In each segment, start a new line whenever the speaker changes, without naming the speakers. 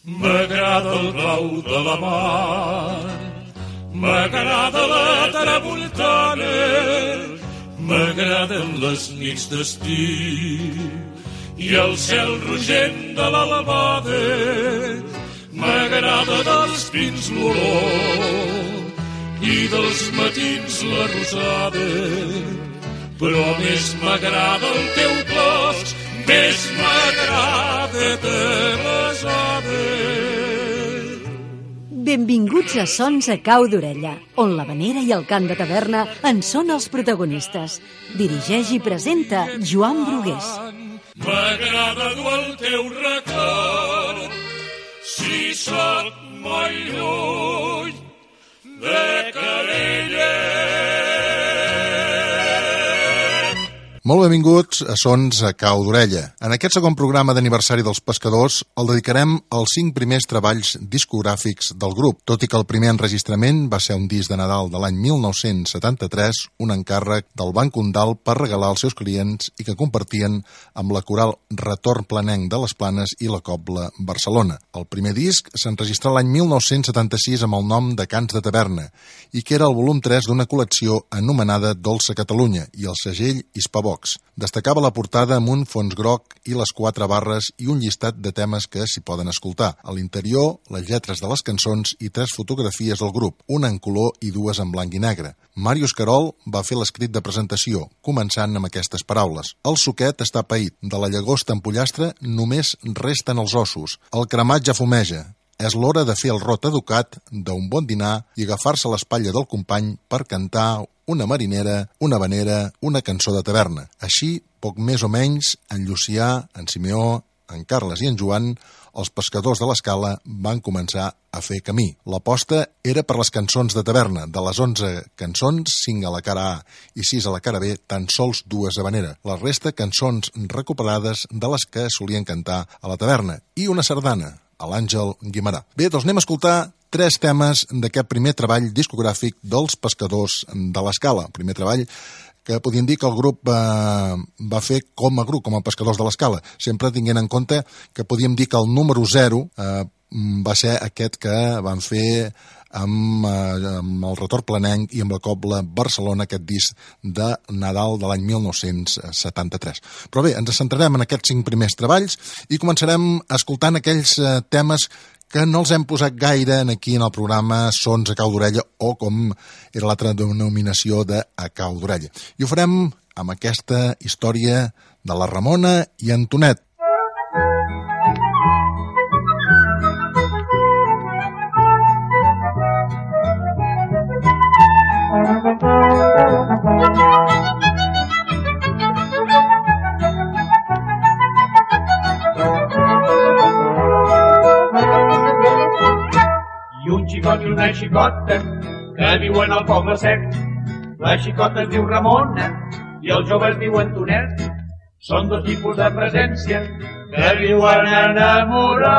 M'agrada el blau de la mar, m'agrada la tramuntana, m'agraden les nits d'estiu i el cel rogent de l'albada, m'agrada dels pins l'olor i dels matins la rosada, però més m'agrada el teu clos, més m'agrada de les hores.
Benvinguts a Sons a Cau d'Orella, on l'havanera i el cant de taverna en són els protagonistes. Dirigeix i presenta Joan Brugués.
M'agrada dur el teu record, si sóc molt lluny de Calella.
Molt benvinguts a Sons a Cau d'Orella. En aquest segon programa d'aniversari dels pescadors el dedicarem als 5 primers treballs discogràfics del grup. Tot i que el primer enregistrament va ser un disc de Nadal de l'any 1973, un encàrrec del Banc Condal per regalar als seus clients i que compartien amb la coral Retorn Planenc de les Planes i la Cobla Barcelona. El primer disc s'enregistrà l'any 1976 amb el nom de Cants de Taverna i que era el volum 3 d'una col·lecció anomenada Dolça Catalunya i el segell Hispavox. Destacava la portada amb un fons groc i les 4 barres i un llistat de temes que s'hi poden escoltar. A l'interior, les lletres de les cançons i 3 fotografies del grup, una en color i 2 en blanc i negre. Màrius Carol va fer l'escrit de presentació, començant amb aquestes paraules. El suquet està paït, de la llagosta en pollastre només resten els ossos. El cremat ja fumeja. És l'hora de fer el rot educat d'un bon dinar i agafar-se a l'espatlla del company per cantar una marinera, una havanera, una cançó de taverna. Així, poc més o menys, en Llucià, en Simeó, en Carles i en Joan, els pescadors de l'Escala van començar a fer camí. L'aposta era per les cançons de taverna. De les 11 cançons, 5 a la cara A i 6 a la cara B, tan sols 2 havanera. La resta, cançons recuperades de les que solien cantar a la taverna. I una sardana, a l'Àngel Guimerà. Bé, doncs anem a escoltar 3 temes d'aquest primer treball discogràfic dels pescadors de l'Escala. El primer treball que podríem dir que el grup va fer com a grup, com a pescadors de l'Escala, sempre tinguent en compte que podríem dir que el número 0 va ser aquest que van fer amb el Retorn Planenc i amb la Cobla Barcelona, aquest disc de Nadal de l'any 1973. Però bé, ens centrarem en aquests 5 primers treballs i començarem escoltant aquells temes que no els hem posat gaire aquí en el programa Sons a Cau d'Orella, o com era l'altra denominació de A Cau d'Orella. I ho farem amb aquesta història de la Ramona i Antonet.
I una xicota que viuen al poble sec. La xicota es diu Ramona i el jove es diu Antonet. Són 2 tipus de presència que viuen enamorats.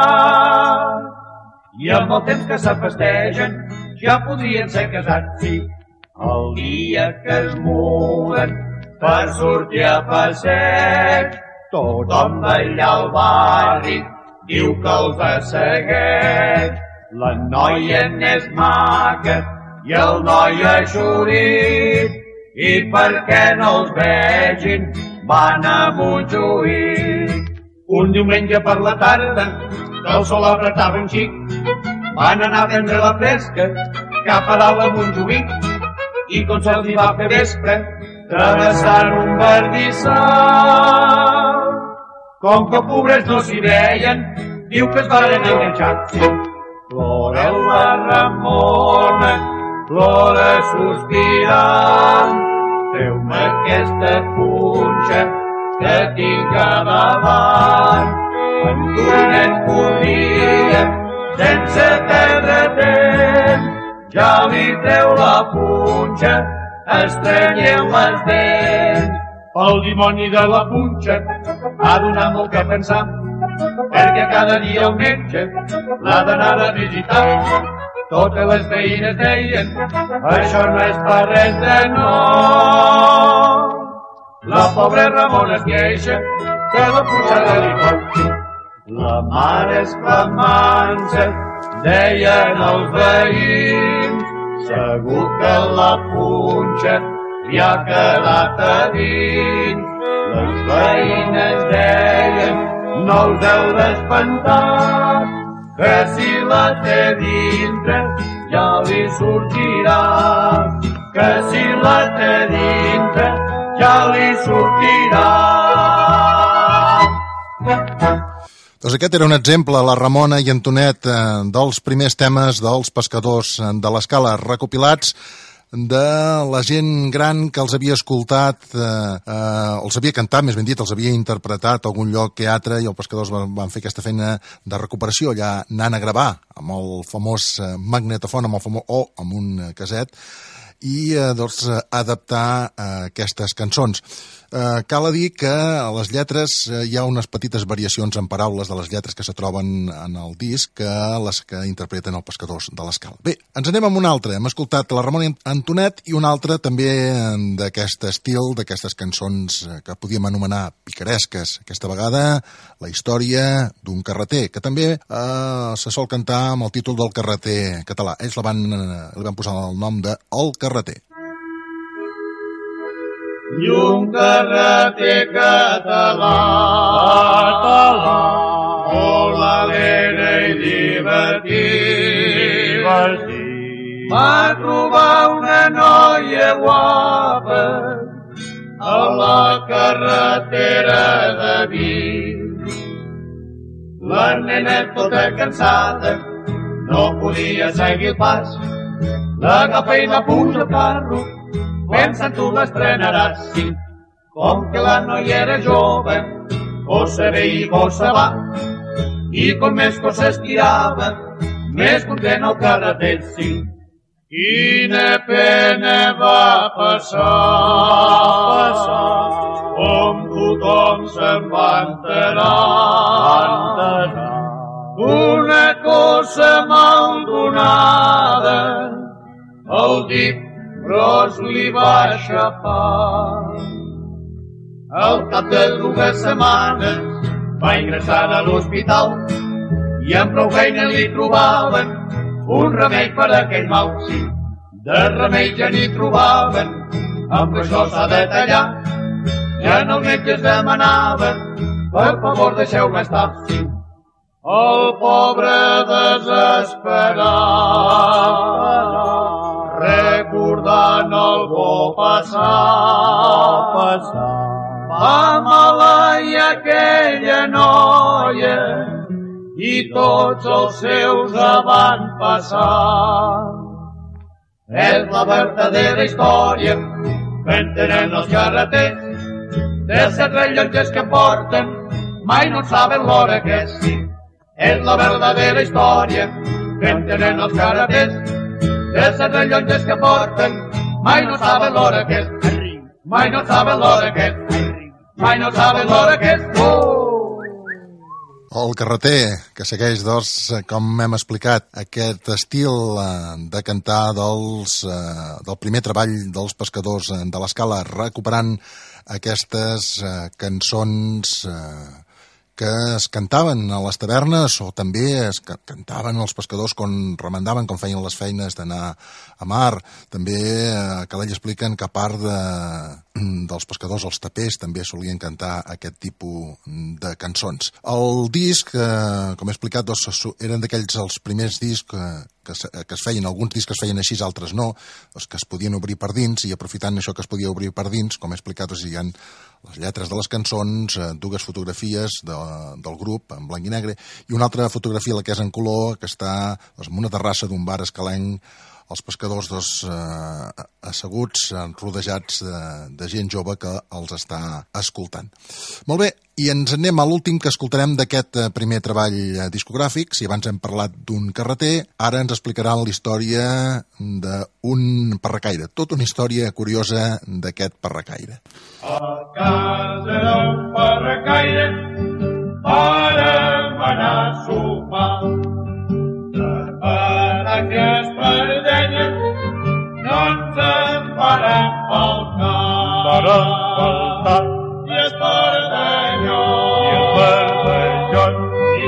I amb el temps que s'afestegen ja podrien ser casats, sí. El dia que es muden per sortir a passeig, tothom d'allà al barri diu que els segueix. La noia n'és maca i el noi eixurit, i perquè no els vegin van a Montjuïc. Un diumenge per la tarda, que el sol apretava un xic, van anar a prendre la fresca cap a dalt a Montjuïc, i com se'ls hi va fer vespre, travessant un bardissal. Com que pobres no s'hi veien, diu que es varen enganxar. Plora la Ramona, plora sospirant, treu-me aquesta punxa que tinc a davant. Antonet corria sense perdre temps, ja li treu la punxa, estrenyeu les dents. El dimoni de la punxa ha donat molt que pensar, perquè cada dia el metge l'ha d'anar a visitar. Totes les veïnes deien, això no és per res de nou. La pobra Ramona es queixa que la punxada li pot. La mare exclamant-se, deien els veïns, segur que la punxa li ha quedat a dins. Les veïnes deien, no us heu d'espantar, que si la té dintre ja li sortirà. Que si la té dintre ja li sortirà.
Doncs aquest era un exemple, la Ramona i Antonet, dels primers temes dels pescadors de l'Escala, recopilats de la gent gran que els havia escoltat, els havia cantat, més ben dit, els havia interpretat a algun lloc, teatre, i els pescadors van fer aquesta feina de recuperació, allà anant a gravar amb el famós magnetofon, o amb un caset, i doncs adaptar aquestes cançons. Cal dir que a les lletres hi ha unes petites variacions en paraules de les lletres que se troben en el disc que les que interpreten els pescadors de l'Escala. Bé, ens anem amb una altra. Hem escoltat la Ramona Antonet i una altra també d'aquest estil, d'aquestes cançons que podíem anomenar picaresques. Aquesta vegada la història d'un carreter, que també se sol cantar amb el títol del carreter català. Ells li van posar el nom de El Carreter.
I un carreter català, molt alegre i divertit, va trobar una noia guapa a la carretera de Vic. La nena tota cansada no podia seguir el pas, l'agafa i la puja al carro, pensa tu l'estrenaràs, sí. Com que la noia era jove, cosa ve i cosa va, i com més coses tirava, més content el carreter, sí. Quina pena va passar, com tothom se'n va enterar, una cosa mal donada, el dit gros li va aixafar. Al cap de 2 setmanes va ingressar a l'hospital i amb prou feina li trobaven un remei per a aquell mal, sí. De remei ja n'hi trobaven, amb això s'ha de tallar. Ja no els metges demanaven, per favor deixeu-me estar, sí. El pobre desesperat, recordant el bo passat, va maleir aquella noia i tots els seus avantpassats. És la verdadera història que entenen els carreters, de 7 rellotges que porten, mai no saben l'hora que és, sí. És la verdadera història que entenen els carreters, de 7 rellotges que porten, mai no saben l'hora que és, mai no saben l'hora que és, mai no saben l'hora que és.
El carreter, que segueix, doncs, com hem explicat, aquest estil de cantar del primer treball dels pescadors de l'Escala, recuperant aquestes cançons que es cantaven a les tavernes o també es cantaven els pescadors quan remendaven, quan feien les feines d'anar a mar. També cal expliquen que a part dels pescadors, els tapers també solien cantar aquest tipus de cançons. El disc, com he explicat, doncs, eren d'aquells els primers discs que es feien, alguns discs que es feien així, altres no, doncs, que es podien obrir per dins, i aprofitant això que es podia obrir per dins, com he explicat, doncs, hi ha les lletres de les cançons, 2 fotografies del grup en blanc i negre, i una altra fotografia, la que és en color, que està doncs, en una terrassa d'un bar escalenc, els pescadors asseguts, rodejats de gent jove que els està escoltant. Molt bé, i ens anem a l'últim que escoltarem d'aquest primer treball discogràfic. Si abans hem parlat d'un carreter, ara ens explicaran la història d'un parracaire. Tota una història curiosa d'aquest parracaire.
A casa d'un parracaire vàrem anar a sopar. Que espardenyes no ens en farem faltar. I espardenyons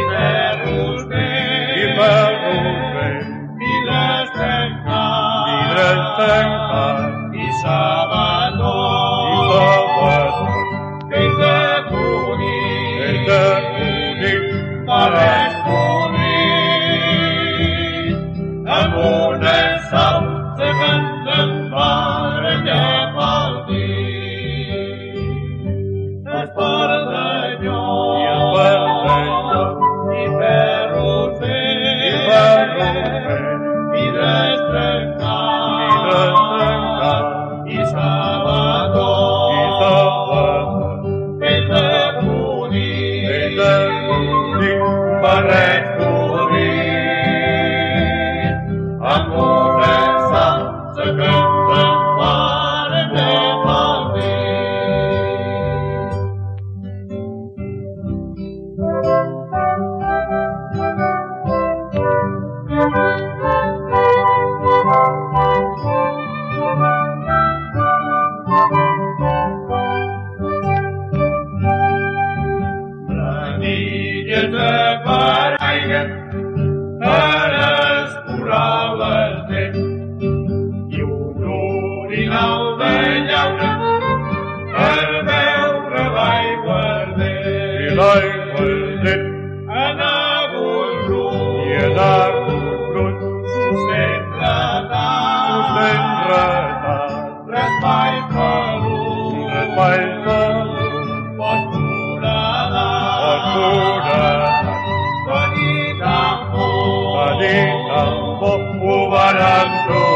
tampoc ho varen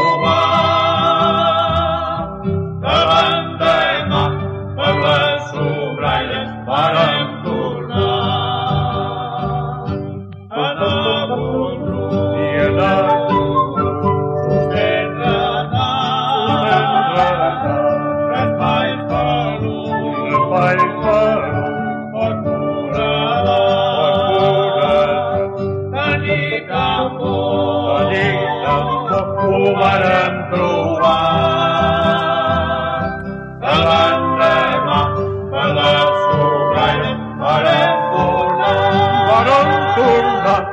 trobar. Davant demà, per les sobraires varen tornar. En algun grup i en algun sostendre anar, raspall pelut, pot foradar, tenir tampoc ho varen trobar. Davant demà, per les sobraires varen tornar.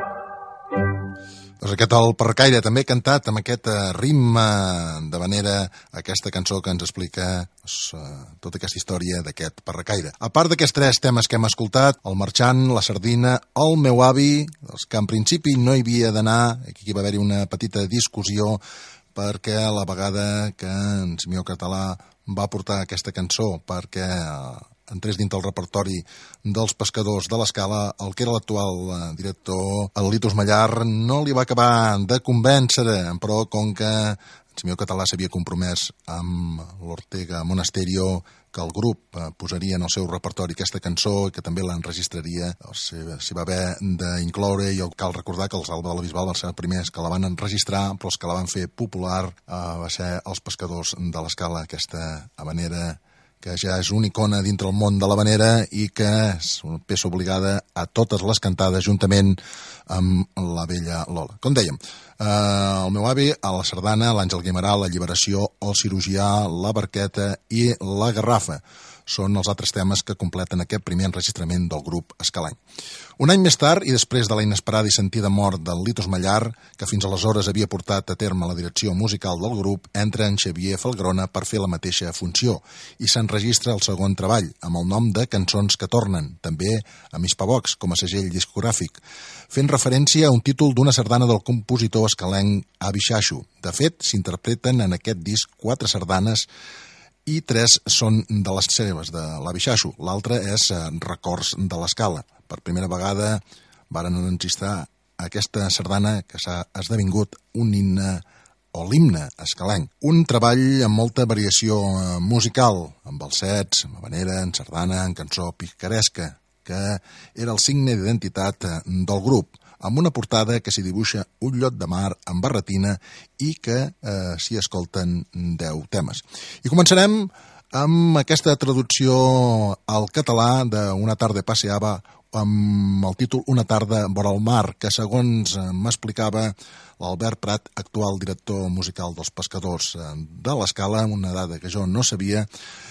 Doncs aquest el Parracaire, també cantat amb aquest ritme d'havanera, aquesta cançó que ens explica tota aquesta història d'aquest Parracaire. A part d'aquests 3 temes que hem escoltat, el Marxant, la Sardina, el meu avi, els que en principi no hi havia d'anar, aquí va haver-hi una petita discussió perquè a la vegada que en Simeó Català va portar aquesta cançó perquè entrés dins del repertori dels pescadors de l'Escala, el que era l'actual director, el Litos Mallar, no li va acabar de convèncer, però com que en Simeó Català s'havia compromès amb l'Ortega Monasterio que el grup posaria en el seu repertori aquesta cançó i que també l'enregistraria, s'hi va haver d'incloure, i cal recordar que els Alba de la Bisbal van ser els primers que la van enregistrar, però els que la van fer popular va ser els pescadors de l'Escala, aquesta havanera que ja és una icona dintre el món de l'havanera i que és una peça obligada a totes les cantades juntament amb la vella Lola. Com dèiem, el meu avi, a la Sardana, l'Àngel Guimarà, la Lliberació, el Cirurgià, la Barqueta i la Garrafa. Són els altres temes que completen aquest primer enregistrament del grup escalany. Un any més tard, i després de la inesperada i sentida mort del Litos Mallar, que fins aleshores havia portat a terme la direcció musical del grup, entra en Xavier Falgrona per fer la mateixa funció, i s'enregistra el segon treball, amb el nom de Cançons que tornen, també a Mispavox, com a segell discogràfic, fent referència a un títol d'una sardana del compositor escalenc Avi Xaxo. De fet, s'interpreten en aquest disc 4 sardanes i 3 són de les seves, de l'Avi Xaxo. L'altra és Records de l'Escala. Per primera vegada varen enregistrar aquesta sardana que s'ha esdevingut un himne o l'himne escalenc. Un treball amb molta variació musical, amb balsets, amb havanera, en sardana, en cançó picaresca, que era el signe d'identitat del grup, amb una portada que s'hi dibuixa un llot de mar amb barretina i que s'hi escolten 10 temes. I començarem amb aquesta traducció al català d'Una tarda passeava, amb el títol Una tarda vora el mar, que segons m'explicava l'Albert Prat, actual director musical dels Pescadors de l'Escala, una dada que jo no sabia,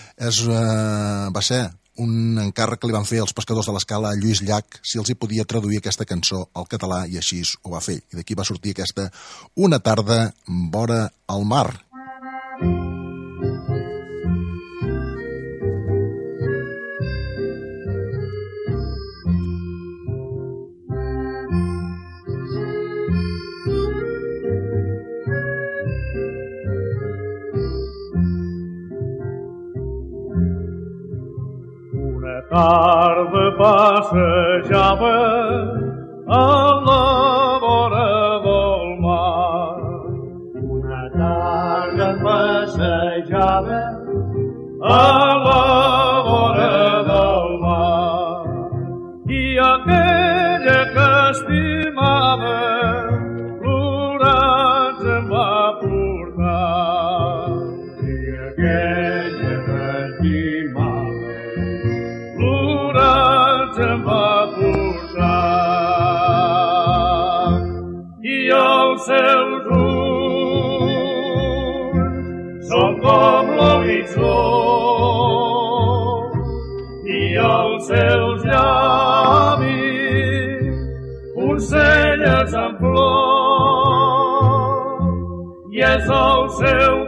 va ser un encàrrec que li van fer els Pescadors de l'Escala a Lluís Llach si els hi podia traduir aquesta cançó al català, i així ho va fer. I d'aquí va sortir aquesta Una tarda vora el mar.
Tarda passejava a la vora del mar. Una tarda passejava a la vora del mar. I aquella que estimava plorats em va portar. I aquella que estimava em va portar, i els seus ulls són com l'horitzó, i els seus llavis porcelles en flor, i és el seu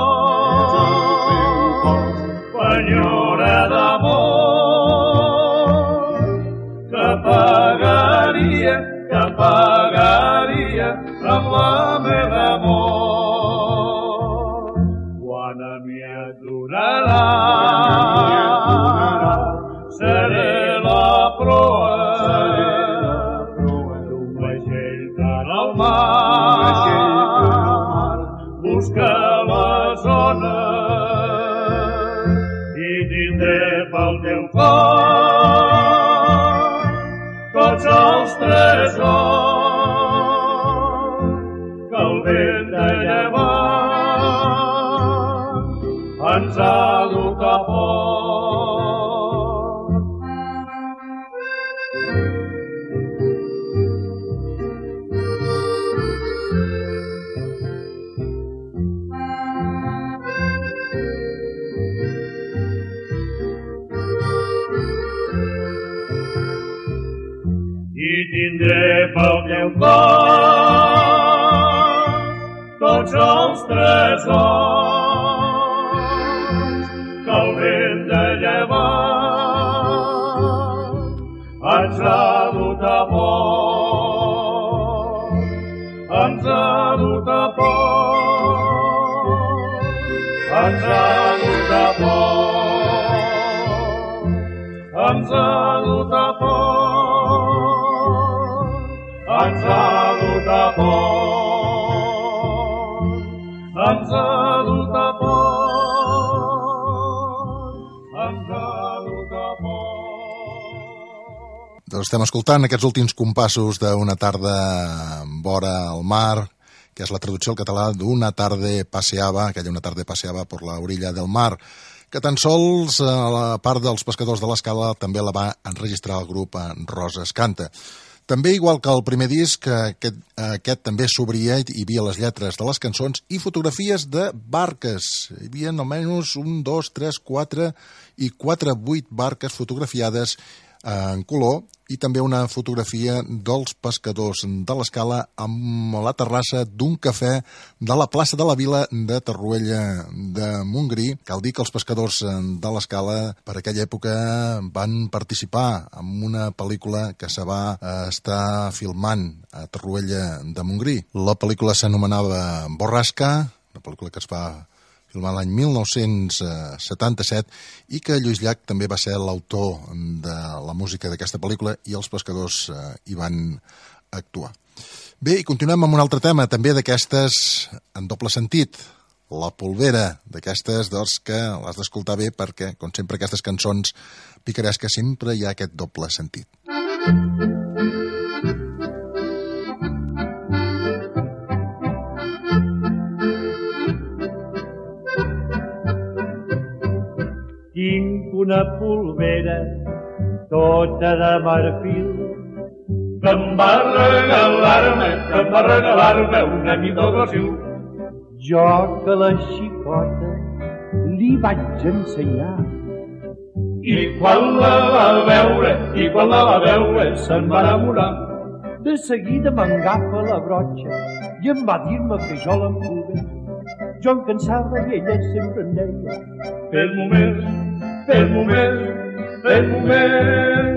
cor penyora d'amor, que pagaria amb la meva mort. Quan m'hi adorarà, seré la proa d'un vaixell vaixell que en el mar busca les ones i tindré pel teu cor tots els tresors que el vent de llevant ens ha dut a port. I tindré pel teu cor tots els tresors que el vent de llevant ens ha dut a port, ens ha dut a port, ens ha dut a port, ens ha dut a port, ens ha dut a port, ens ha dut a port, ens ha dut a port.
Doncs estem escoltant aquests últims compassos d'Una tarda vora el mar, que és la traducció al català d'Una tarde paseaba, aquella una tarde paseaba por la orilla del mar, que tan sols a la part dels pescadors de l'Escala també la va enregistrar el grup Roses Canta. També, igual que el primer disc, aquest també s'obria i hi havia les lletres de les cançons i fotografies de barques. Hi havia almenys 1, 2, 3, 4 i 4, 8 barques fotografiades en color i també una fotografia dels pescadors de l'Escala amb la terrassa d'un cafè de la plaça de la Vila de Torroella de Montgrí. Cal dir que els pescadors de l'Escala per aquella època van participar en una pel·lícula que se va estar filmant a Torroella de Montgrí. La pel·lícula s'anomenava Borrasca, una pel·lícula que es va filmar l'any 1977 i que Lluís Llach també va ser l'autor de la música d'aquesta pel·lícula i els pescadors hi van actuar. Bé, i continuem amb un altre tema, també d'aquestes en doble sentit, la polvera, d'aquestes doncs, que l'has d'escoltar bé perquè, com sempre, aquestes cançons picaresques sempre hi ha aquest doble sentit.
Tinc una polvera tota de marfil que em va regalar-me un amic del Brasil. Jo que la xicota li vaig ensenyar i quan la va veure se'n va enamorar. De seguida m'agafa la brotxa i em va dir-me que jo l'empolvés. Jo em cansava i ella sempre em deia fes-m'ho més, fes-m'ho més, fes-m'ho més.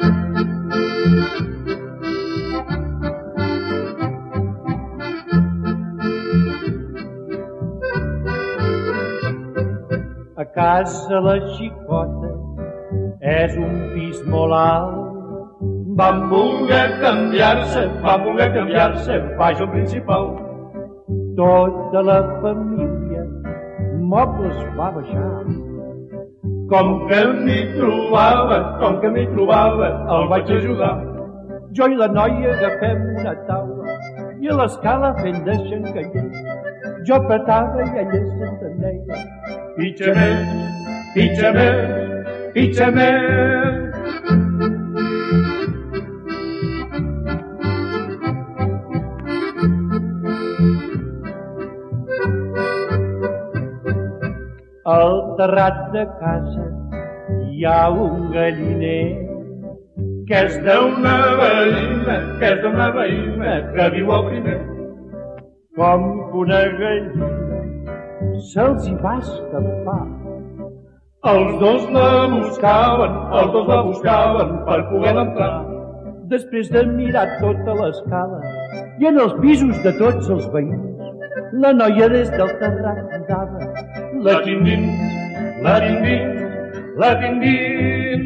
A casa la xicota és un pis molt alt. Van voler canviar-se baix al principal. Tota la família mobles va baixar. Com que m'hi trobava, el vaig ajudar. Jo i la noia agafem una taula i a l'escala fent de xancaller. Jo petava i ella sempre em deia pitja més, pitja més, pitja més. Al terrat de casa hi ha un galliner que és d'una veïna que viu al primer. Com que una gallina se'ls hi va escapar. Els dos la buscaven per poder entrar. Després de mirar tota l'escala i en els pisos de tots els veïns, la noia des del terrat cridava la tinc dins, la tinc dins, la tinc dins.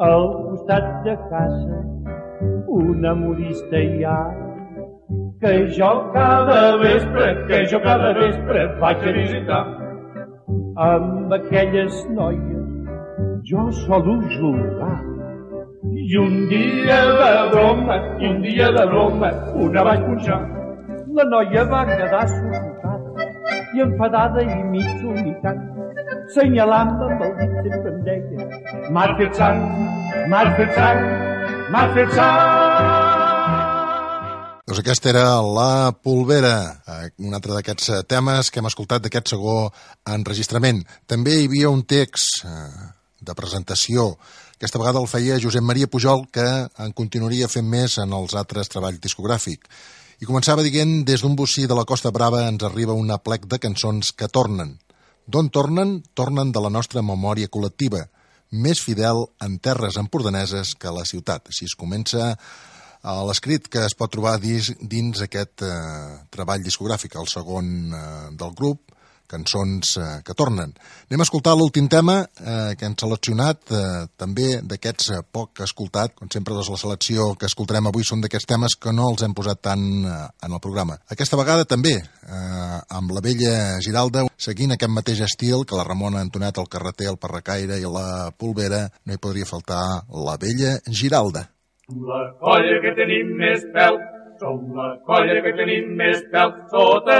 Al costat de casa una modista hi ha que jo cada vespre vaig a visitar. Amb aquelles noies jo solo jugar. I un dia de broma, una vaig punxar. La noia va quedar sufocada i enfadada i mig somitant, senyalant amb el dit sempre em deia: m'has fet sang, m'has fet sang, m'has fet sang.
Doncs aquesta era La Polvera, un altre d'aquests temes que hem escoltat d'aquest segon enregistrament. També hi havia un text de presentació. Aquesta vegada el feia Josep Maria Pujol, que en continuaria fent més en els altres treballs discogràfics. I començava dient: des d'un bocí de la Costa Brava ens arriba un aplec de cançons que tornen. D'on tornen? Tornen de la nostra memòria col·lectiva, més fidel en terres empordaneses que a la ciutat. Així es comença l'escrit que es pot trobar dins aquest treball discogràfic, el segon del grup, Cançons que tornen. Anem a escoltar l'últim tema que hem seleccionat, també d'aquests poc escoltat. Com sempre, la selecció que escoltarem avui són d'aquests temes que no els hem posat tant en el programa. Aquesta vegada també, amb la vella Giralda, seguint aquest mateix estil que la Ramona Antonet, el Carreter, el Parracaire i la Polvera, no hi podria faltar la vella Giralda.
La colla que tenim més pèl, som la colla que tenim més pèl sota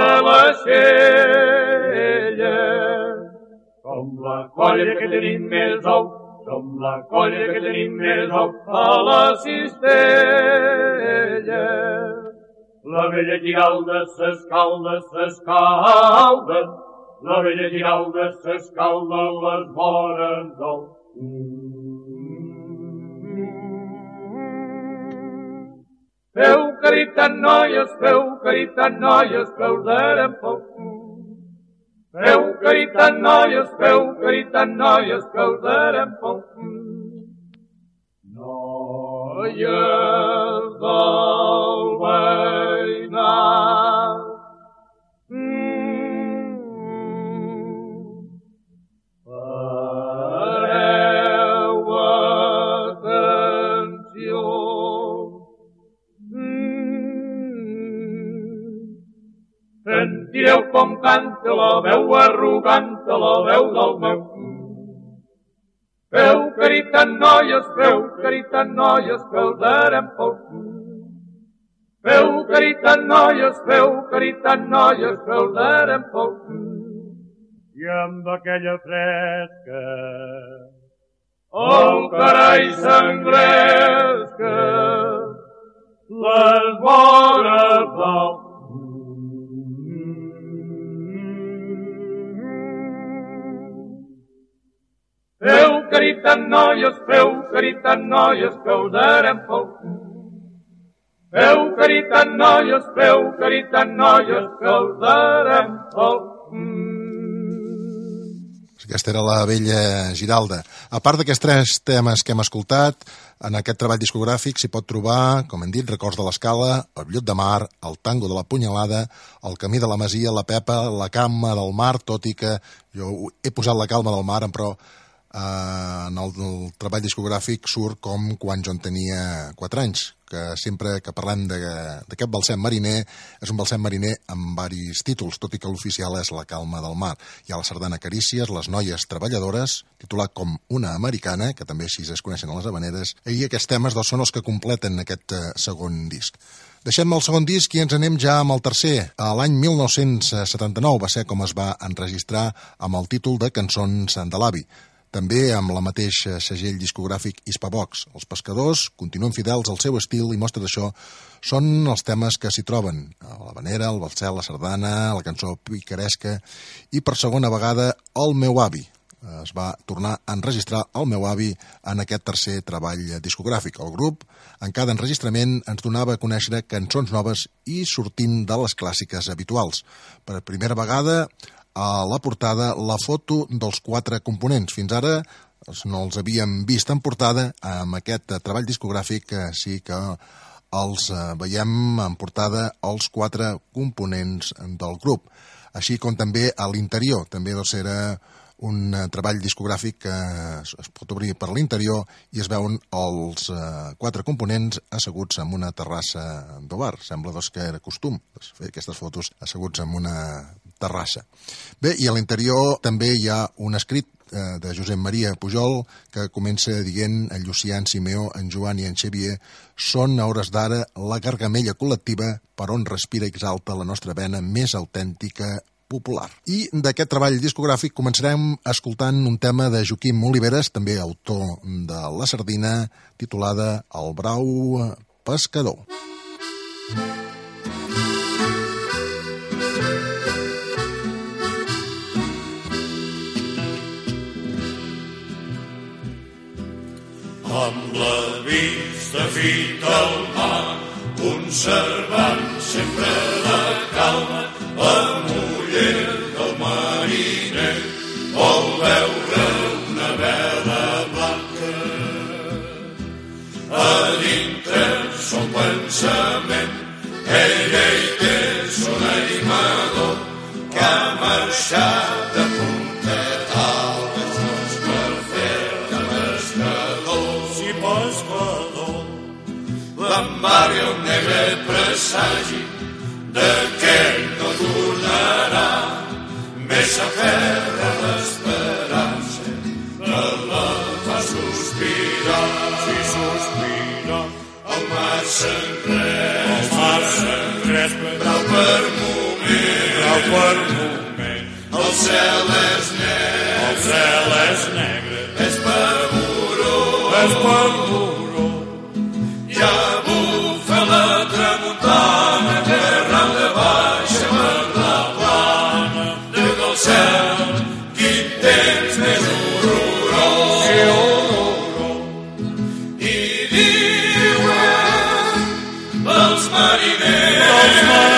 l'aixella. Som la colla que tenim més ou, som la colla que tenim més ou a la cistella. La vella Giralda s'escalda, la vella Giralda s'escalda a les vores del... Feu caritat, noies, que us darem poc. Feu caritat, noies, que us darem poc. Noies del veïnat, fareu atenció. Sentireu com canta la veu arrogant, la veu del meu. Feu caritat, noies, que us darem poc. Feu caritat, noies, que us darem poc. I amb aquella fresca, oh, carai, s'engresca les vores del... Feu caritat, noies, que us darem poc. Feu caritat, noies, que us darem poc.
Aquesta era la vella Giralda. A part d'aquests tres temes que hem escoltat, en aquest treball discogràfic s'hi pot trobar, com hem dit, Records de l'Escala, El Llot de Mar, El Tango de la Punyalada, El Camí de la Masia, La Pepa, La Calma del Mar, tot i que jo he posat La Calma del Mar, però en el treball discogràfic surt com quan jo en tenia 4 anys, que sempre que parlem d'aquest balsem mariner, és un balsem mariner amb varis títols, tot i que l'oficial és La Calma del Mar. Hi ha la sardana Carícies, Les Noies Treballadores, titulat com Una Americana, que també així es coneixen a les Havaneres, i aquests temes són els que completen aquest segon disc. Deixem el segon disc i ens anem ja amb el tercer. L'any 1979 va ser com es va enregistrar amb el títol de Cançons de l'Avi. També amb la mateixa segell discogràfic Hispavox. Els pescadors continuen fidels al seu estil i mostra d'això són els temes que s'hi troben. L'havanera, el balsel, la sardana, la cançó picaresca i per segona vegada El meu avi. Es va tornar a enregistrar El meu avi en aquest tercer treball discogràfic. El grup, en cada enregistrament, ens donava a conèixer cançons noves i sortint de les clàssiques habituals. Per primera vegada, a la portada, la foto dels 4 components. Fins ara no els havíem vist en portada. Amb aquest treball discogràfic sí que els veiem en portada els 4 components del grup. Així com també a l'interior. També era un treball discogràfic que es pot obrir per l'interior i es veuen els 4 components asseguts en una terrassa del bar. Sembla que era costum fer aquestes fotos asseguts en una terrassa. Bé, i a l'interior també hi ha un escrit de Josep Maria Pujol que comença dient: en Llucià, en Simeó, en Joan i en Xavier són a hores d'ara la gargamella col·lectiva per on respira i exalta la nostra vena més autèntica popular. I d'aquest treball discogràfic començarem escoltant un tema de Joaquim Oliveres, també autor de La Sardina, titulada El brau pescador.
Amb la vista fita al mar, conservant sempre la calma, la muller del mariner vol veure una vela blanca. A dintre son pensament, ella hi té son animador, que ha marxat de puntet alt per fer de pescador. Si pescador, l'embarri el negre presagi de que no tornarà, més s'aferra l'esperança que la fa sospirar. Si sospira, el mar s'encrespa, brau per moment, el cel és negre, és per muro, ja bufa la tramuntana, que rau de baixa per la plana, del cel, quin temps més horrorós. I diuen els mariners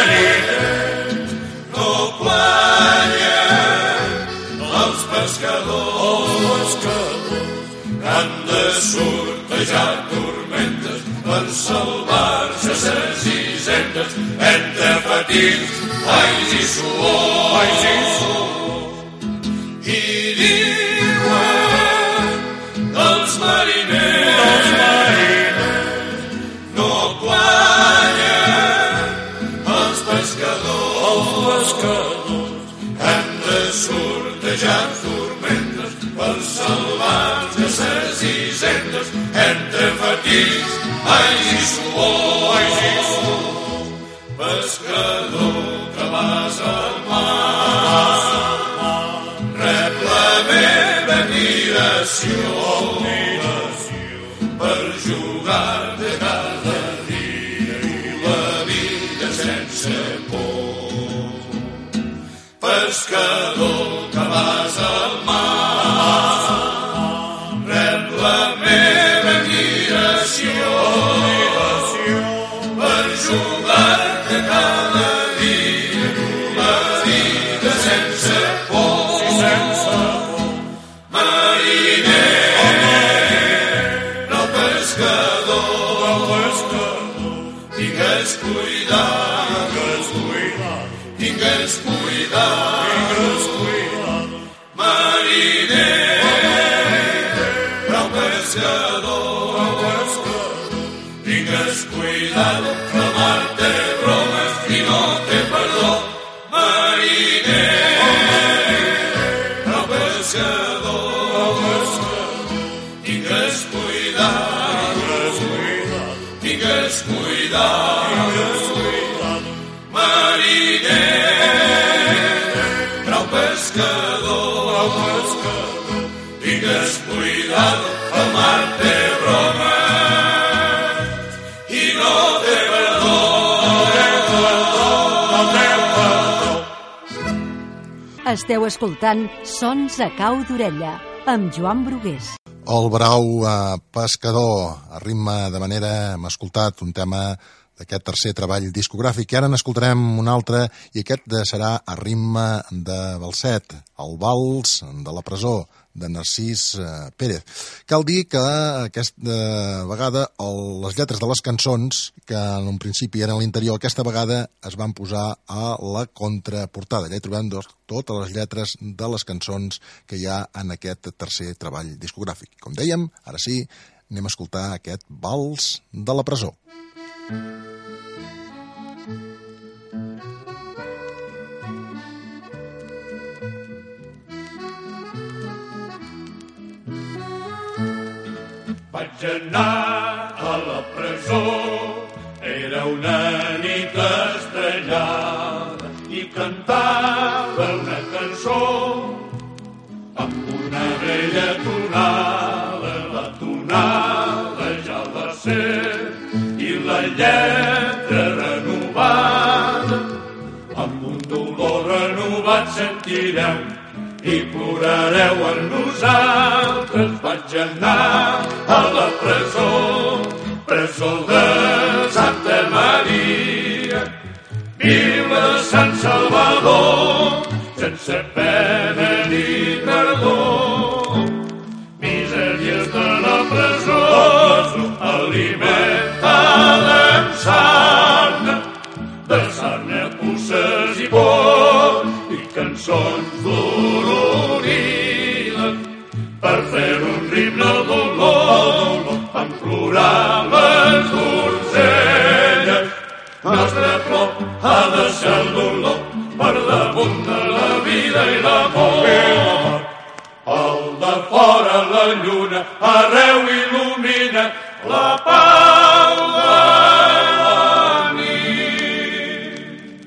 no guanyen els pescadors que han de sortejar tormentes per salvar-se ses hisendes entre patins, ais i suors. I diuen els mariners no guanyen els pescadors que han de sortejar tormentes per salvar-se ses hisendes entre fatigues, ais i suors. Pescador que vas al mar, rep la meva admiració per jugar-te cada dia la vida sense por. Pescador que vas al mar, rep la meva admiració per jugar-te cada dia la vida sense por. Mariner, no pescador, tingues cuidat, tingues cuidat. Mariner, no pescador, tingues cuidat, la mar té bromes i no té perdó. Mariner, no pescador, tingues cuidat, tingues cuidat. Mariner, no pescador, tingues cuidat, la mar té bromes i no té perdó.
Esteu escoltant Sons a cau d'orella, amb Joan Brugués.
El brau pescador, a ritme de manera, hem escoltat un tema d'aquest tercer treball discogràfic, i ara n'escoltarem un altre, i aquest serà a ritme de balset, el vals de la presó, de Narcís Pérez. Cal dir que aquesta vegada les lletres de les cançons, que en un principi eren a l'interior, aquesta vegada es van posar a la contraportada. Allà hi trobem totes les lletres de les cançons que hi ha en aquest tercer treball discogràfic. Com dèiem, ara sí, anem a escoltar aquest Vals de la presó.
Vaig anar a la presó, era una nit estrellada i cantava una cançó amb una vella tonada, la tonada ja va ser i la lletra renovada, amb un dolor renovat sentireu i plorareu amb nosaltres. Vaig anar a la presó, presó de Santa Maria, vila de Sant Salvador, sense pena ni tardor. Misèries de la presó, alimentada amb sarna, puces i por, i cançons dolorides per fer un ritme al dolor. Van plorar les donzelles, nostre plor ha de ser el dolor per damunt de la vida i l'amor. Al de fora la lluna arreu il·lumina la pau de la nit.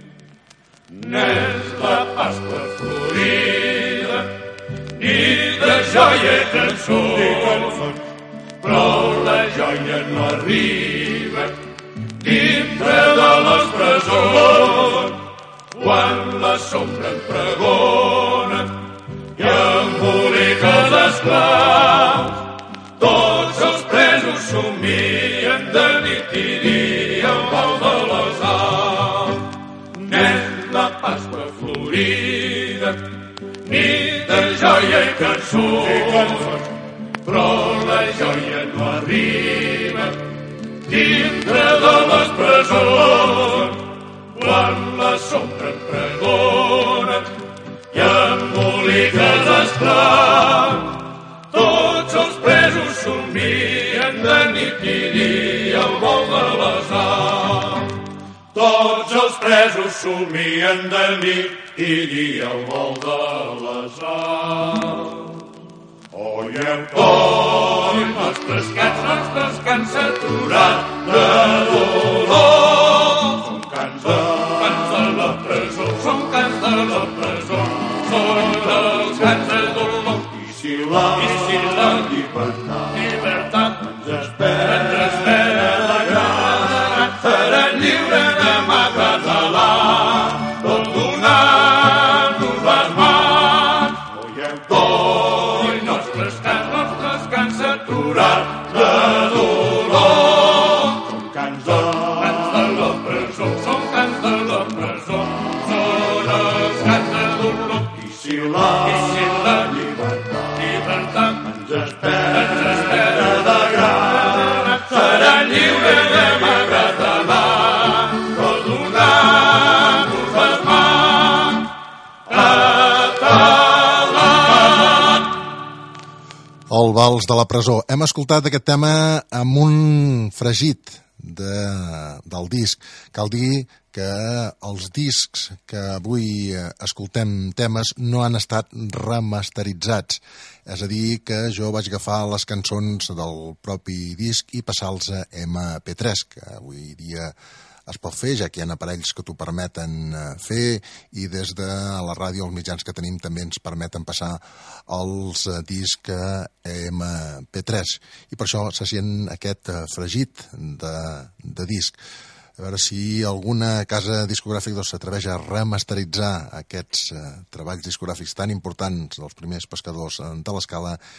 N'és la Pasqua florida, nit de joia i cançó, però la joia no arriba dintre de les presons, quan la sombra en pregona i embolica els esclaus. Tots els presos somien de nit i dia el vol de les aus. N'és la Pasqua florida, nit de joia i cançó, però la joia no arriba dintre de les presons, quan la sombra en pregona i embolica els esclaus. Tots els presos somien de nit i dia el vol de les aus. Tots els presos somien de nit i dia el vol de les aus. Oieu tots, nostres cants aturat de dolor. Són cants de la presó, són cants de la presó, són els cants de dolor. I si la llibertat ens espera la grana, serà lliure demà català, tot donant-nos les mans. Oieu tots, nostres cants aturat de dolor. Són cants de la presó, són cants de la presó, són els cants de dolor. I si la llibertat ens espera de grana, serà lliure demà català, tot donant-nos les mans. Català.
El Vals de la presó. Hem escoltat aquest tema amb un fregit del disc. Cal dir que els discs que avui escoltem temes no han estat remasteritzats. És a dir, que jo vaig agafar les cançons del propi disc i passar-los a MP3, que avui dia es pot fer, ja que hi ha aparells que t'ho permeten fer, i des de la ràdio, els mitjans que tenim, també ens permeten passar els discs a MP3. I per això se sent aquest fregit de disc. A veure si alguna casa discogràfica s'atreveix a remasteritzar aquests treballs discogràfics tan importants dels primers pescadors de l'escala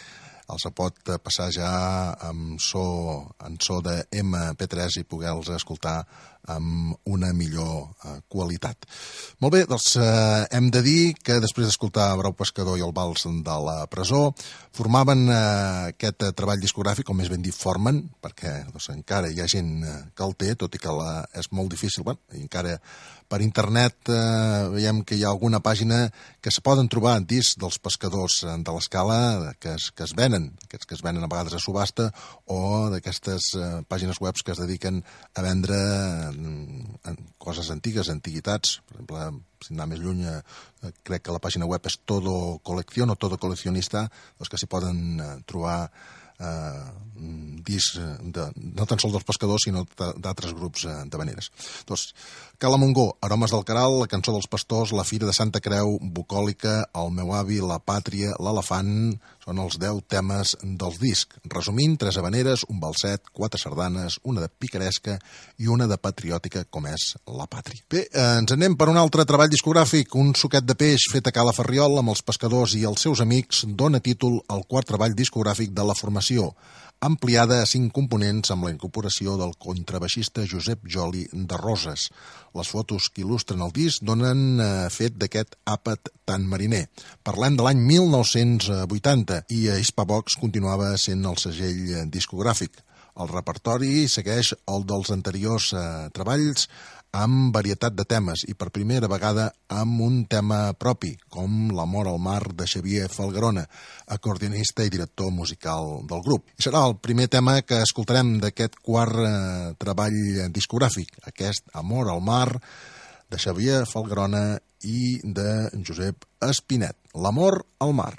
els pot passar ja en so de MP3 i poder-los escoltar amb una millor qualitat. Molt bé, doncs hem de dir que després d'escoltar Brau Pescador i el Vals de la presó formaven aquest treball discogràfic, com més ben dit formen, perquè encara hi ha gent que el té, tot i que és molt difícil, encara per internet veiem que hi ha alguna pàgina que se poden trobar discs dels pescadors de l'Escala que es venen, aquests que es venen a vegades a subhasta, o d'aquestes pàgines web que es dediquen a vendre coses antigues, antiguitats. Per exemple, si anar més lluny, crec que la pàgina web és Todo Colección o Todo Coleccionista, doncs que s'hi poden trobar discs no tan sols dels pescadors sinó d'altres grups d'havaneres. Doncs Cala Montgó, Aromes del Caral, La cançó dels pastors, La fira de Santa Creu, Bucòlica, El meu avi, La pàtria, L'elefant, són els 10 temes dels discs. Resumint, 3 havaneres, un balset, 4 sardanes, una de picaresca i una de patriòtica, com és La pàtria. Bé, ens anem per un altre treball discogràfic, un suquet de peix fet a Cala Ferriol amb els pescadors i els seus amics, dona títol al quart treball discogràfic de la formació, ampliada a 5 components amb la incorporació del contrabaixista Josep Joli de Roses. Les fotos que il·lustren el disc donen fet d'aquest àpat tan mariner. Parlem de l'any 1980 i Hispavox continuava sent el segell discogràfic. El repertori segueix el dels anteriors treballs amb varietat de temes i per primera vegada amb un tema propi, com L'amor al mar de Xavier Falgarona, acordionista i director musical del grup. I serà el primer tema que escoltarem d'aquest quart treball discogràfic, aquest Amor al mar de Xavier Falgarona i de Josep Espinet. L'amor al mar.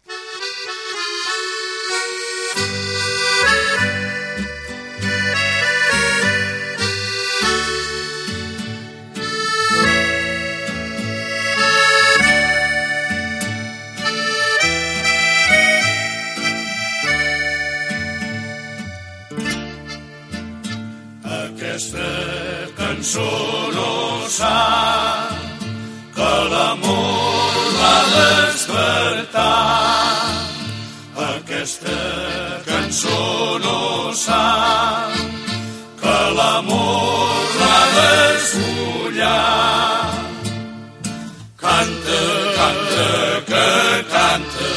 Aquesta cançó no sap que l'amor l'ha despertat. Aquesta cançó no sap que l'amor l'ha despullat. Canta, canta, que canta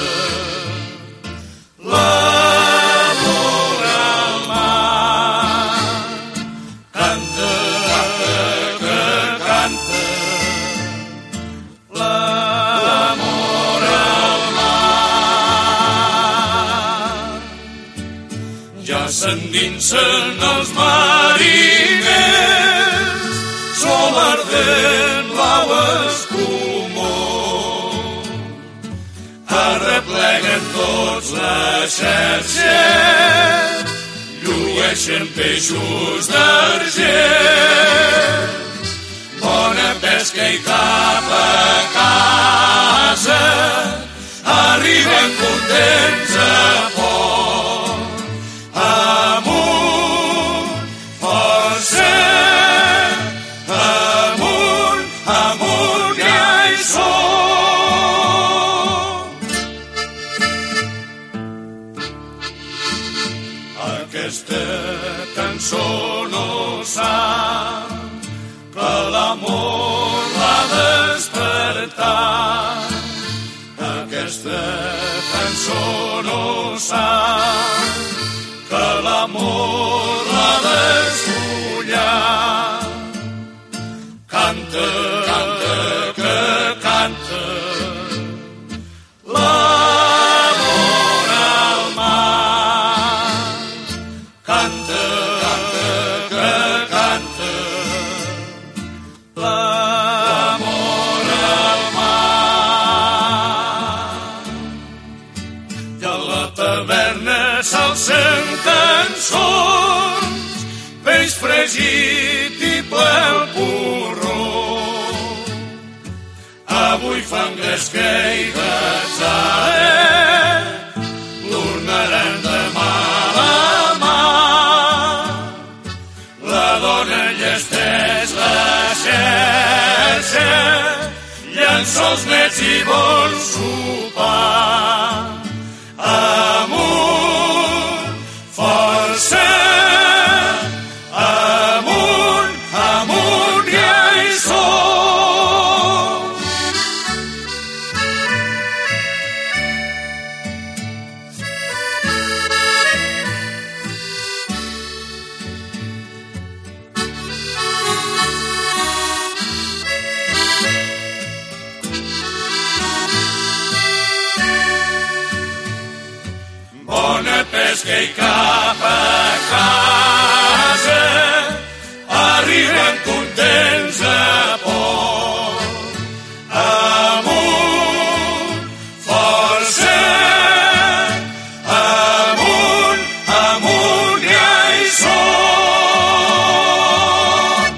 l'amor al mar. Canta, canta, que canta l'amor al mar. Ja s'endinsen els mariners, sol ardent blau escumós. Arrepleguen tots les xarxes, llueixen peixos d'argent. Bona pesca i cap a casa, arriben contents a port. Amunt, força, amunt, amunt, ja hi som. Aquesta cançó no sap que l'amor l'ha despertat. Aquesta cançó no sap que l'amor l'ha despullat. Canta, canta, que canta l'amor al mar. Canta, canta, que canta l'amor al mar. I a la taverna s'alcen cançons, peix fregit i ple el porró. Avui fan gresca i gatzara, tornaran demà a la mar. La dona llesteix la xerxa, llençols nets i bon sopar. Amunt, d'esquer cap a casa, arriben contents a port. Amunt, força, amunt, amunt, ja hi som.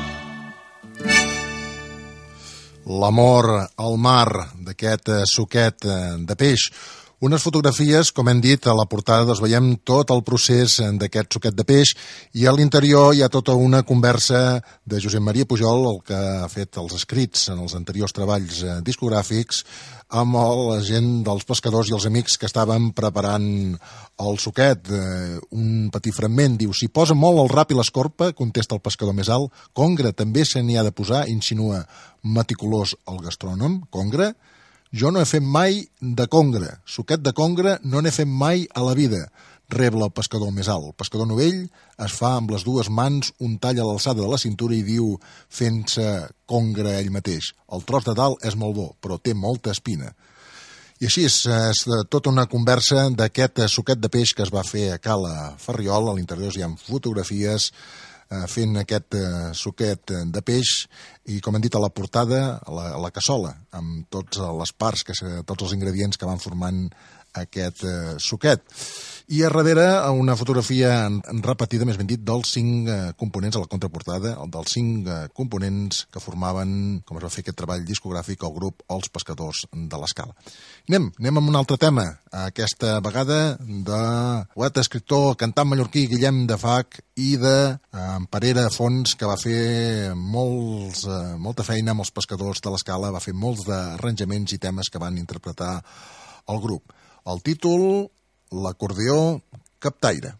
L'amor al mar d'aquest suquet de peix. Unes fotografies, com hem dit, a la portada doncs veiem tot el procés d'aquest suquet de peix i a l'interior hi ha tota una conversa de Josep Maria Pujol, el que ha fet els escrits en els anteriors treballs discogràfics, amb la gent dels pescadors i els amics que estaven preparant el suquet. Un petit fragment diu: si posa molt el rap i l'escorpa, contesta el pescador més alt, congre també se n'hi ha de posar, insinua meticulós el gastrònom. Congre? Jo no he fet mai de congre. Suquet de congre no n'he fet mai a la vida, rebla el pescador més alt. El pescador novell es fa amb les dues mans un tall a l'alçada de la cintura i diu, fent-se congre ell mateix: el tros de dalt és molt bo, però té molta espina. I així és tota una conversa d'aquest suquet de peix que es va fer a Cala Ferriol. A l'interior hi ha fotografies fent aquest suquet de peix i, com hem dit, a la portada, a la cassola, amb totes les parts, tots els ingredients que van formant aquest suquet. I a darrere una fotografia repetida, més ben dit, dels 5 components a la contraportada, dels 5 components que formaven, com es va fer aquest treball discogràfic, el grup Els Pescadors de l'Escala. Anem amb un altre tema, aquesta vegada de poeta, escriptor, cantant mallorquí Guillem de Fach i de Parera Fons, que va fer molta feina amb els Pescadors de l'Escala, va fer molts d'arranjaments i temes que van interpretar el grup. El títol, l'acordió captaire.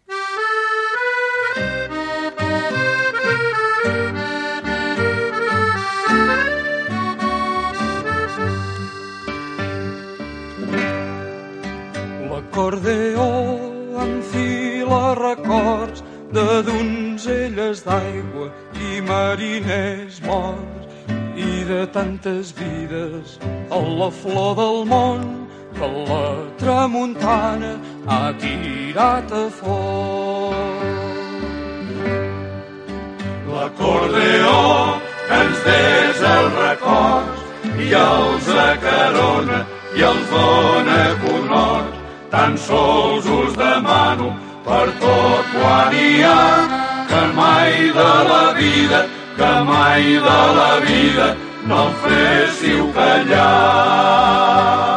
L'acordeó enfila records de donzelles d'aigua i mariners morts i de tantes vides a la flor del món que la tramuntana ha tirat a fons.
L'acordeó ens desa els records i els acarona i els dona conhort. Tan sols us demano per tot quan hi ha que mai de la vida no em féssiu callar.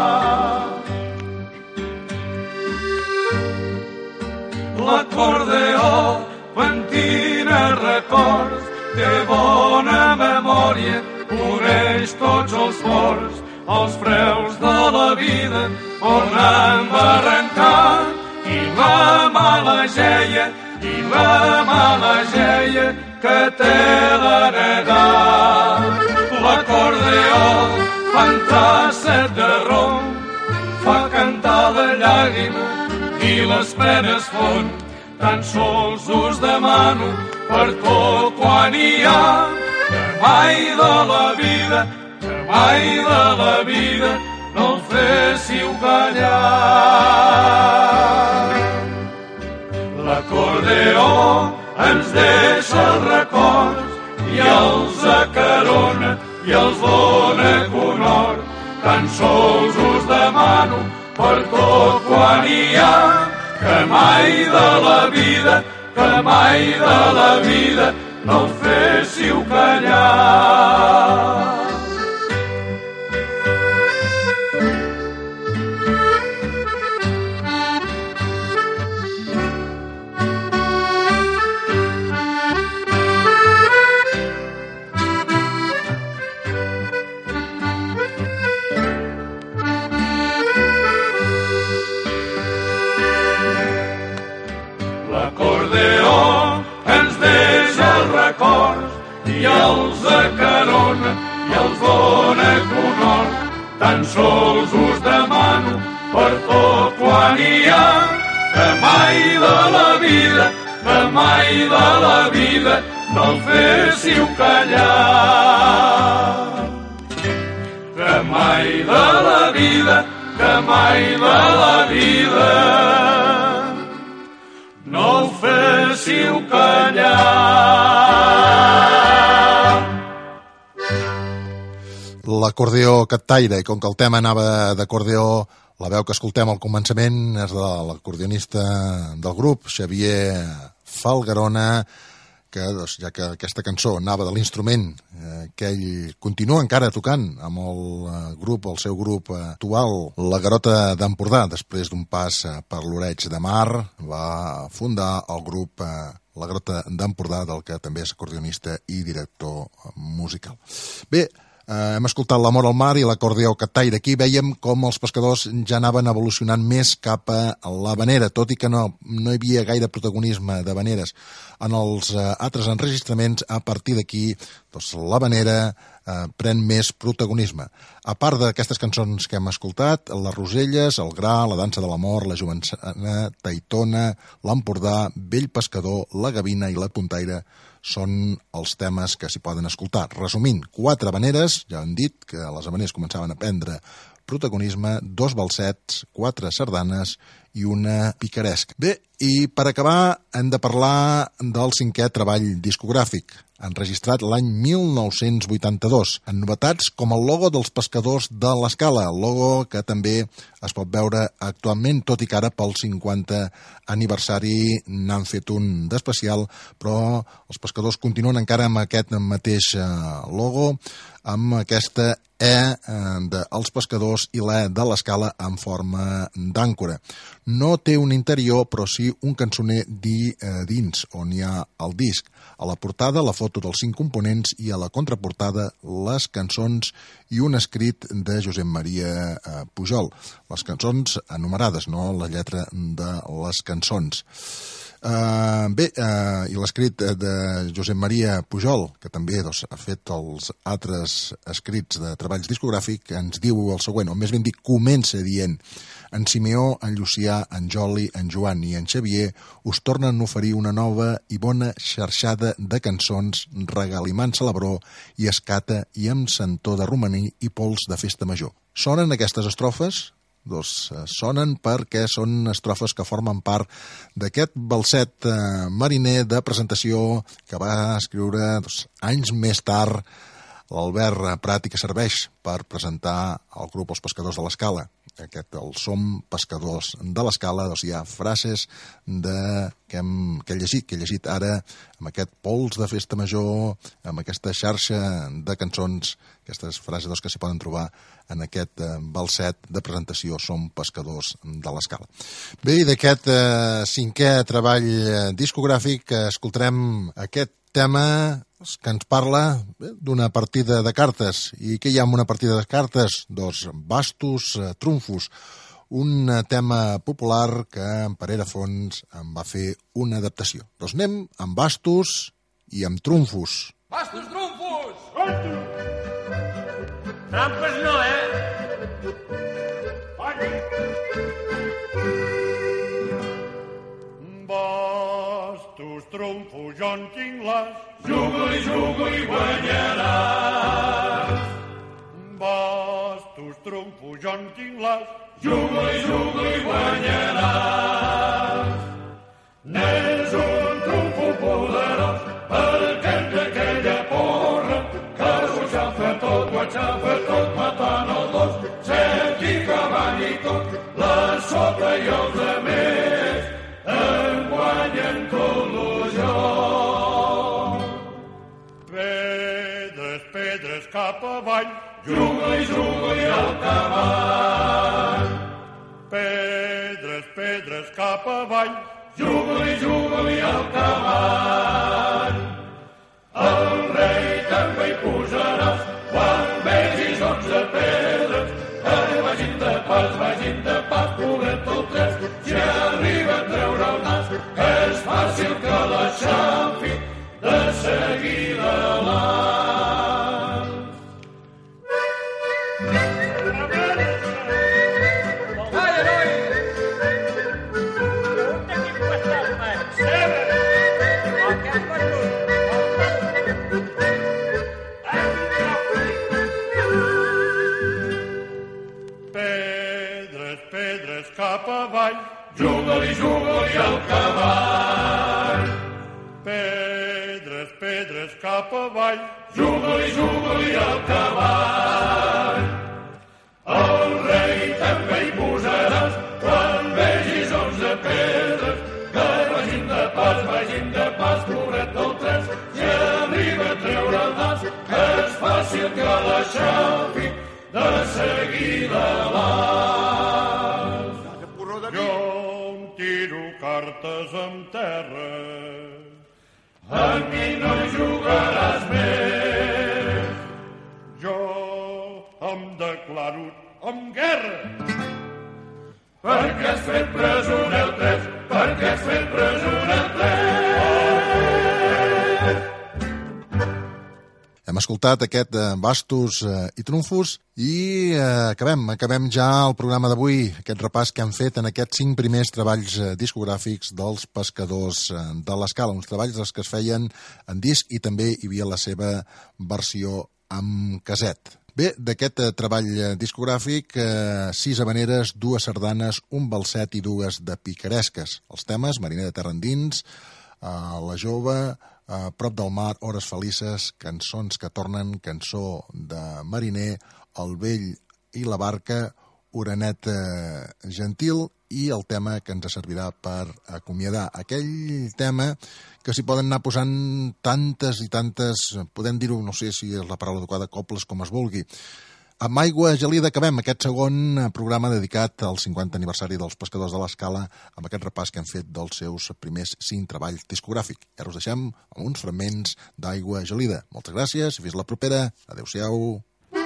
L'acordeó pentina records, té bona memòria, uneix tots els forts, els freus de la vida on em va arrencar i la mala geia que té l'heredat. L'acordeó fa entrar set de rom, fa cantar la llàgrima i les penes fon. Tan sols us demano per tot quan hi ha que mai de la vida no el féssiu callar. L'acordeó ens deixa els records i els acarona i els dona conhort. Tan sols us demano per tot quan hi ha que mai de la vida no el féssiu callar. I els acarona i els dona conhort. Tan sols us demano per tot quan hi ha que mai de la vida no el féssiu callar. Que mai de la vida
l'acordeó Captaire, i com que el tema anava d'acordeó, la veu que escoltem al començament és de l'acordionista del grup, Xavier Falgarona, que, doncs, ja que aquesta cançó anava de l'instrument que ell continua encara tocant amb el seu grup actual, la Garota d'Empordà, després d'un pas per l'Oreig de Mar, va fundar el grup La Garota d'Empordà, del que també és acordionista i director musical. Bé, hem escoltat l'Amor al mar i l'acordeó Captaire. Aquí veiem com els pescadors ja anaven evolucionant més cap a l'havanera, tot i que no hi havia gaire protagonisme d'havaneres. En els altres enregistraments, a partir d'aquí, doncs, l'havanera pren més protagonisme. A part d'aquestes cançons que hem escoltat, les Roselles, el Gra, la Dansa de l'Amor, la Jovençana, Taitona, l'Empordà, Vell Pescador, la Gavina i la Puntaire són els temes que s'hi poden escoltar. Resumint, 4 habaneres, ja hem dit que les habaneres començaven a prendre protagonisme, 2 balsets, 4 sardanes i una picaresca. Bé, i per acabar hem de parlar del 5è treball discogràfic, enregistrat l'any 1982, amb novetats com el logo dels pescadors de l'Escala, el logo que també es pot veure actualment, tot i que ara pel 50 aniversari n'han fet un d'especial, però els pescadors continuen encara amb aquest mateix logo, amb aquesta dels pescadors i la de l'Escala en forma d'àncora. No té un interior, però sí un cançoner dins, on hi ha el disc. A la portada, la foto dels 5 components, i a la contraportada, les cançons i un escrit de Josep Maria Pujol. Les cançons enumerades, no la lletra de les cançons. I l'escrit de Josep Maria Pujol, que també ha fet els altres escrits de treballs discogràfics, ens diu el següent, o més ben dit, comença dient: en Simeó, en Llucià, en Joli, en Joan i en Xavier us tornen a oferir una nova i bona xarxada de cançons regalimant celebró i escata i amb sentó de romaní i pols de festa major. Sonen aquestes estrofes? Doncs sonen perquè són estrofes que formen part d'aquest balset mariner de presentació que va escriure anys més tard l'Albert Prat i que serveix per presentar el grup Els Pescadors de l'Escala. El Som Pescadors de l'Escala, hi ha frases que he llegit ara amb aquest pols de festa major, amb aquesta xarxa de cançons, aquestes frases que s'hi poden trobar en aquest balset de presentació Som Pescadors de l'Escala. Bé, i d'aquest 5è treball discogràfic escoltarem aquest tema que ens parla d'una partida de cartes. I què hi ha en una partida de cartes? Doncs bastos, trumfos, un tema popular que en Parera Fons en va fer una adaptació. Doncs anem amb bastos i amb trumfos.
Bastos, trumfos! Trampes no, Bastos, trumfos, jo en tinc les. Jugo i guanyaràs. Bastos, trumfos, jo en tinc les. Jugo i guanyaràs. N'és un trumfo poderós perquè d'aquella porra que ho xafa tot matant el dos. Set i cavall i tot, la sota i els altres en guanyen tot el joc. Pedres cap avall, jugo i al cavall. Pedres cap avall, jugo i al cavall. El rei també hi posaràs quan vegis 11 pedres que vagin de pas, poguet el tres. Si arriba a treure el nas, és fàcil que la xampi de seguida Pedres cap avall, jugo-li al cavall. Pedres cap avall, juga-li al cavall. El rei també hi posaràs quan vegis 11 pedres que vagin de pas, pobret del tres, si arriba a treure el nas, és fàcil que l'aixafi de seguida l'as. Jo em tiro cartes amb terra, aquí no hi jugaràs més. Jo em declaro en guerra, perquè has fet presoner el tres, perquè has fet presoner el tres.
Hem escoltat aquest Bastos i Trumfos i acabem ja el programa d'avui, aquest repàs que han fet en aquests 5 primers treballs discogràfics dels Pescadors de l'Escala, uns treballs que es feien en disc i també hi havia la seva versió amb caset. Bé, d'aquest treball discogràfic, 6 habaneres, 2 sardanes, un balset i 2 de picaresques. Els temes, Mariner de terra endins, La jove, Prop del mar, Hores felices, Cançons que tornen, Cançó de mariner, El vell i la barca, Orenet gentil i el tema que ens servirà per acomiadar. Aquell tema que s'hi poden anar posant tantes i tantes, podem dir-ho, no sé si és la paraula adequada, coples com es vulgui. Amb Aigua gelida acabem aquest segon programa dedicat al 50 aniversari dels Pescadors de l'Escala amb aquest repàs que han fet dels seus primers 5 treballs discogràfics. I ara us deixem amb uns fragments d'Aigua gelida. Moltes gràcies i fins la propera. Adéu-siau.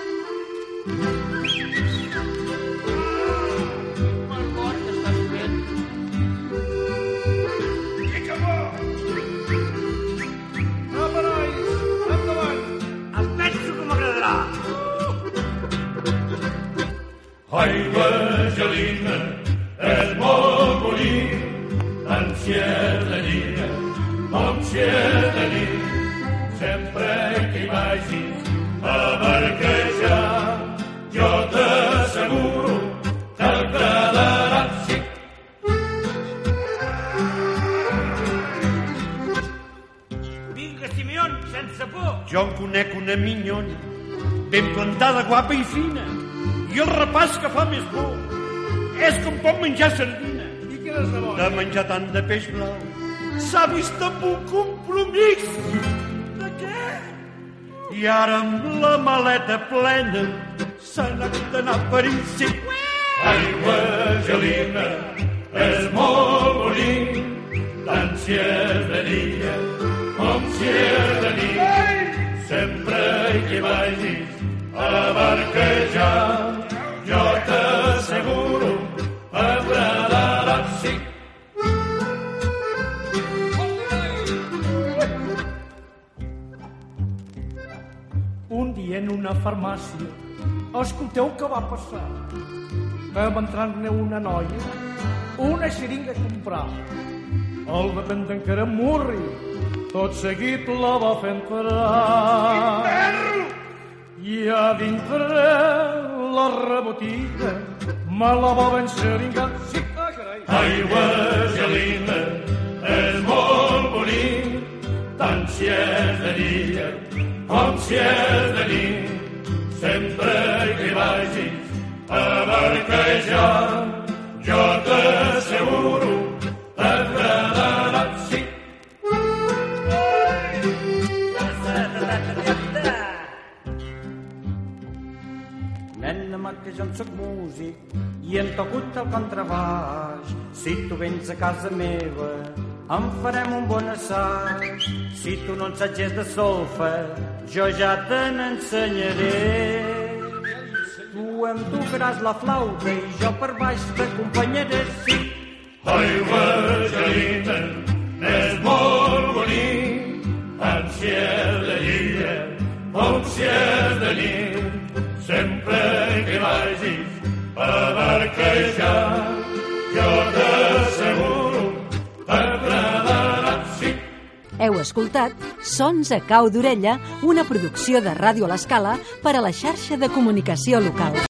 Aigua gelida és molt bonic, tant si és de dia com si és de nit. Sempre que hi vagis a barquejar, jo t'asseguro que t'agradarà, sí.
Vinga, Simeón, sense por.
Jo en conec una minyona, ben plantada, guapa i fina, i el repàs que fa més por és com pot menjar sardina.
I què n'has de bo?
De menjar tant de peix blau s'ha vist amb un compromís.
De què?
I ara amb la maleta plena s'ha anat d'anar a París. Sí.
Aigua gelida és molt bonic, tant si és de dia com si és de nit. Sempre que vagis a barquejar, jo t'asseguro t'agradarà, sí.
Un dia en una farmàcia, escolteu què va passar. Que va entrar-ne una noia, una xeringa a comprar. El dependent que era murri, tot seguit la va fer entrar. I a dintre la rebotiga me la va ben xeringar. Sí,
Aigua gelida és molt bonic, tant si és de dia com si és de nit. Sempre que vagis a barquejar, jo t'asseguro t'agradarà, sí.
Nen-me que jo en soc músic i en tocut el contrabaix. Si tu vens a casa meva en farem un bon assaig. Si tu no ensages de solfa jo ja te n'ensenyaré. Tu em tocaràs la flauta i jo per baix t'acompanyaré, sí.
Aigua gelida és molt bonic, tant si és de dia com si és de nit. Sempre que vagis a barquejar, jo t'asseguro t'agradarà, sí.
Heu escoltat Sons a cau d'orella, una producció de Ràdio a l'Escala per a la xarxa de comunicació local.